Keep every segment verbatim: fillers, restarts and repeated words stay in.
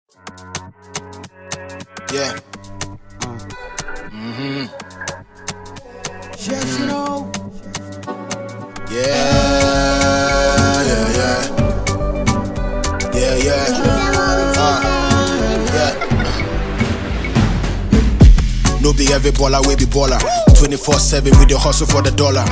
Yeah. Mm-hmm. Yes, you know. Yeah, yeah, yeah. Yeah, yeah. Uh, yeah. No be every baller, we be baller. twenty-four seven with the hustle for the dollar.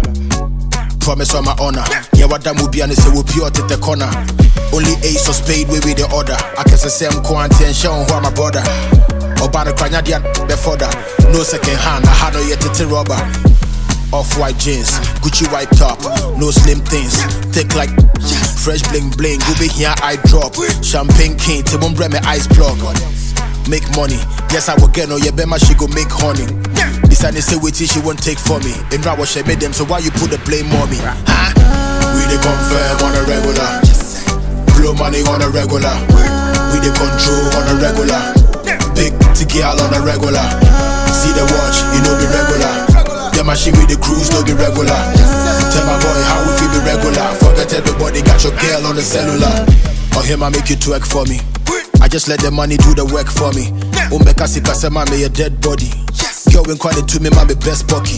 Promise on my honor. Yeah, what that will be and say we'll pure to the corner. Only ace or spade we with the order. I can say same quarantine show who my brother. Obana Kranyadia before that. No second hand, I had no yet to rubber. Off-white jeans, Gucci white top, no slim things, thick like fresh bling bling. You be here, I drop. Champagne king, Timon bre me ice block. Make money, yes I will get no. Yeah, bema she go make honey. This and they say wait till she won't take for me. In Rawa she made them, so why you put the blame on me? Huh? We the confirm on a regular, blow money on a regular. We the control on a regular, big to girl on a regular. See the watch, you know be regular. Yeah, my shit with the cruise, no be regular. Tell my boy how we feel be regular. Forget everybody, got your girl on the cellular. Or him I make you twerk for me. I just let the money do the work for me. Umbeka sikasema me a dead body. Girl when calling to me, my best pocky.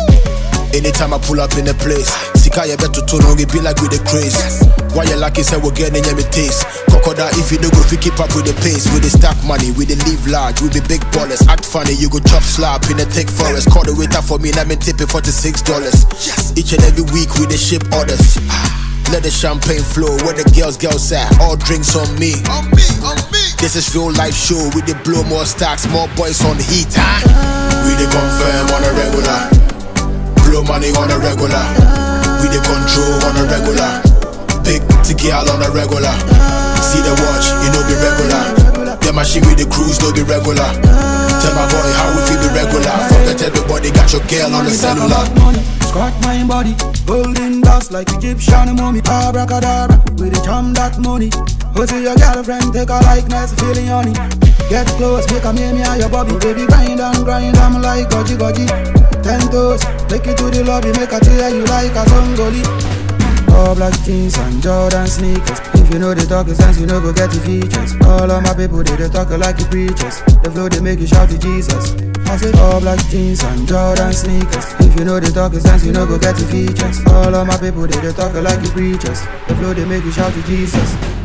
Anytime I pull up in a place, Sika you better to know it be like with the craze. Why you lucky say we're getting in your taste? Kokoda if you don't go fi keep up with the pace. With the stack money, we the live large, we be big ballers. Act funny, you go chop slap in the thick forest. Call the waiter for me, now me tipping forty-six dollars. Each and every week we the ship orders. Let the champagne flow, where the girls girls at. All drinks on me. On me, on me. This is real life show, we the blow more stacks, more boys on the heat, huh? We the confirm on a regular, blow money on a regular. We the control on a regular, big to girl on a regular. See the watch, you know be regular. Yeah, my shit with the cruise, no be regular. Tell my boy how we feel be regular. Forget everybody, got your girl on the cellular. Scratch my body, golden dust like Egyptian mummy. Abracadabra, with the charm that money. Go to your girlfriend, take a likeness, feeling honey. Get close, make a me and your bobby. Baby, grind and grind, I'm like goji goji. Ten toes, take it to the lobby, make a tear you like a songoli. All black jeans and Jordan sneakers. If you know the talking sense, you know go get the features. All of my people, they, they talk like the preachers. The flow, they make you shout to Jesus. I say all black jeans and Jordan sneakers. If you know the talking sense, you know go get the features. All of my people, they, they talk like the preachers. The flow, they make you shout to Jesus.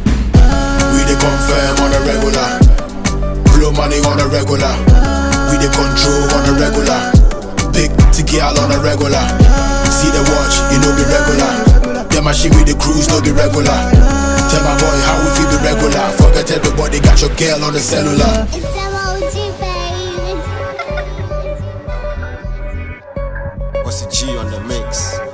We the confirm on a regular, blow money on a regular. We the control on a regular, big to girl on a regular. See the watch, you know be regular. Yeah, my shit with the cruise, no be regular. Tell my boy how we feel be regular. Forget everybody, got your girl on the cellular. It's M O G, baby. What's the G on the mix?